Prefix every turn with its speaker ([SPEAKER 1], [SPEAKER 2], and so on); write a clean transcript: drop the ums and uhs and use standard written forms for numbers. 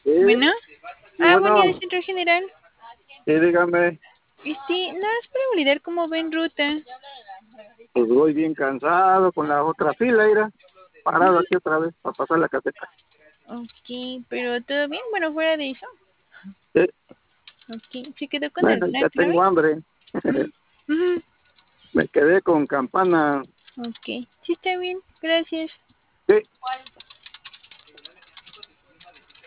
[SPEAKER 1] Sí,
[SPEAKER 2] Bueno,
[SPEAKER 1] sí,
[SPEAKER 2] buen día,
[SPEAKER 1] bueno,
[SPEAKER 2] centro general.
[SPEAKER 1] sí, dígame,
[SPEAKER 2] Nada más para validar cómo ven ruta.
[SPEAKER 1] pues voy bien cansado con la otra fila, mira, parado
[SPEAKER 2] Ujú.
[SPEAKER 1] aquí otra vez para pasar la caseta.
[SPEAKER 2] Ok, pero todo bien, bueno, fuera de eso.
[SPEAKER 1] Sí,
[SPEAKER 2] Ok, ¿se quedó con
[SPEAKER 1] bueno,
[SPEAKER 2] alguna
[SPEAKER 1] ya
[SPEAKER 2] clave?
[SPEAKER 1] tengo hambre,
[SPEAKER 2] Ujú, ujú.
[SPEAKER 1] me quedé con campana.
[SPEAKER 2] Ok, sí está bien, gracias.
[SPEAKER 1] Sí,